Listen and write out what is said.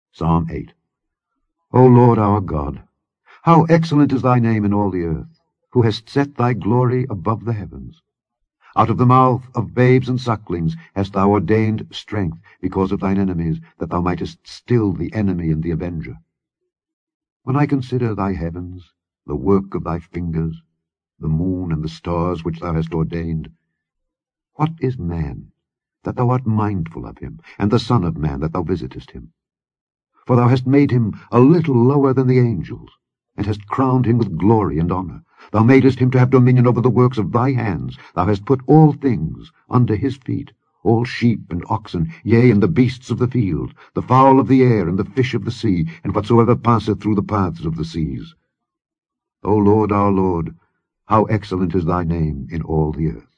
Psalm 8. O Lord our God, how excellent is thy name in all the earth, who hast set thy glory above the heavens. Out of the mouth of babes and sucklings hast thou ordained strength because of thine enemies, that thou mightest still the enemy and the avenger. When I consider thy heavens, the work of thy fingers, the moon and the stars which thou hast ordained, what is man, that thou art mindful of him, and the Son of man, that thou visitest him? For thou hast made him a little lower than the angels, and hast crowned him with glory and honour. Thou madest him to have dominion over the works of thy hands. Thou hast put all things under his feet, all sheep and oxen, yea, and the beasts of the field, the fowl of the air, and the fish of the sea, and whatsoever passeth through the paths of the seas. O Lord, our Lord, how excellent is thy name in all the earth.